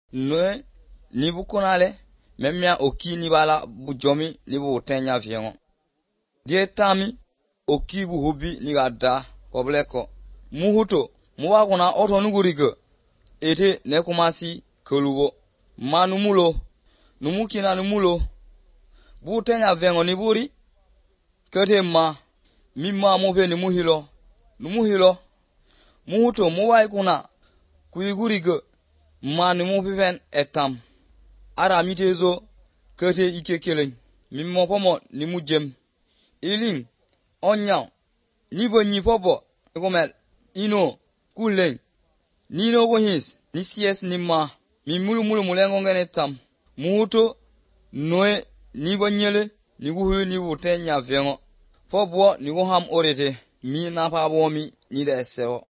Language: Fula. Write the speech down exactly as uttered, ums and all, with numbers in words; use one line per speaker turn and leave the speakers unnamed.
noe ni bu konale memia oki ni bala bu jomi ni bu tenya viengo die tami oki bu hobi ni gada kobleko muhuto muwa kuna oto nugurike ete ne kumasi kelubo manumulo numukina numulo bu tenya viengo ni buri kete ma mimma mope ni muhilo numuhilo muhuto muwa kuna kuigurike manu mopiven etam ara mitezo kete ikekelen mimmo pomo ni mujem iling onya nibo nyi popo komel ino kulen nino go his ni sies ni ma mi mulu mulu mulengo ngene tam muhuto noe nibo nyele ni guhu ni butenya vengo popo ni go ham orete mi na pa bomi ni de seo